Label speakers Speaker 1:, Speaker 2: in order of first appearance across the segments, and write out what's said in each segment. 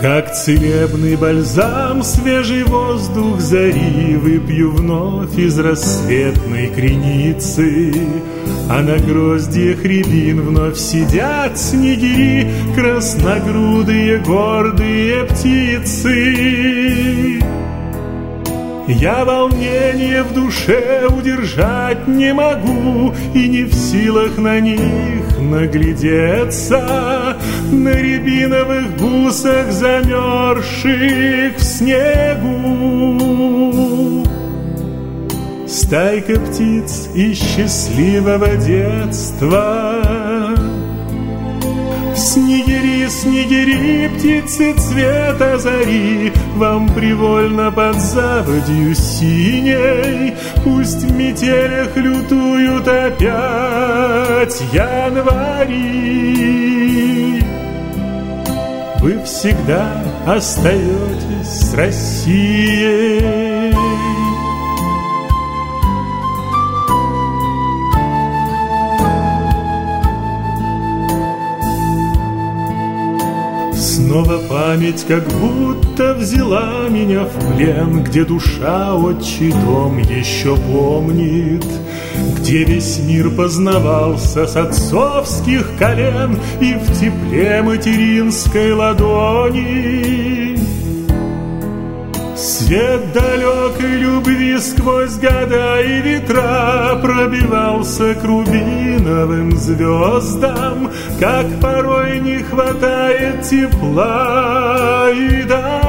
Speaker 1: Как целебный бальзам свежий воздух зари выпью вновь из рассветной креницы, а на гроздьях рябин вновь сидят снегири, красногрудые гордые птицы. Я волнение в душе удержать не могу и не в силах на них наглядеться, на рябиновых бусах, замерзших в снегу. Стайка птиц из счастливого детства. Снегири, снегири, птицы цвета зари, вам привольно под заводью синей. Пусть в метелях лютуют опять январи. Вы всегда остаетесь с Россией. Снова память как будто взяла меня в плен, где душа отчий дом еще помнит, где весь мир познавался с отцовских колен и в тепле материнской ладони. Свет далекой любви сквозь года и ветра пробивался к рубиновым звездам, как порой не хватает тепла и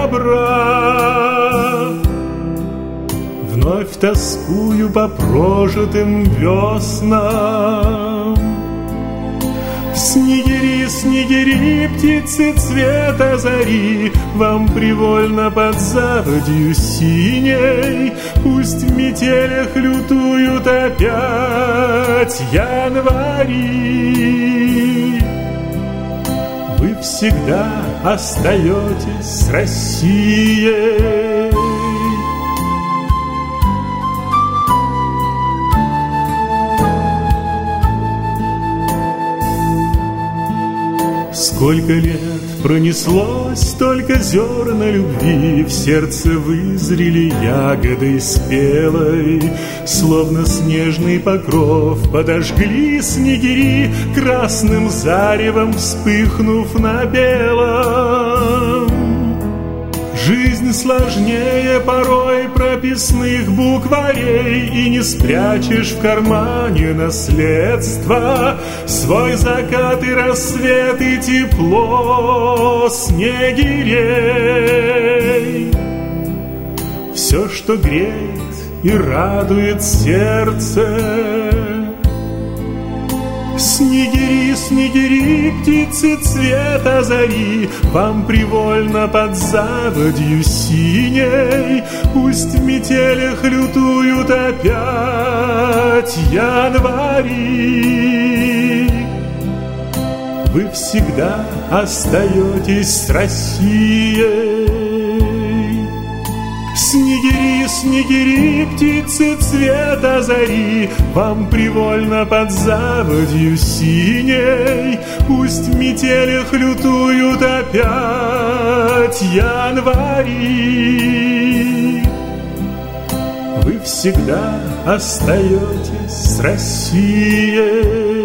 Speaker 1: добра. Вновь тоскую по прожитым веснам. Снегири, снегири, птицы цвета зари, вам привольно под заводью синей. Пусть в метелях лютуют опять январи. Вы всегда остаетесь с Россией. Сколько лет пронеслось, столько зерна любви в сердце вызрели ягодой спелой, словно снежный покров подожгли снегири, красным заревом вспыхнув на белом. Жизнь сложнее порой прописных букварей, и не спрячешь в кармане наследства свой закат и рассвет и тепло снегирей. Все, что греет и радует сердце. Снегири, снегири, птицы цвета зари, вам привольно под заводью синей. Пусть в метелях лютуют опять январи. Вы всегда остаетесь с Россией. Снегири, снегири, птицы цвета зари, вам привольно под заводью синей. Пусть в метелях лютуют опять январи. Вы всегда остаетесь с Россией.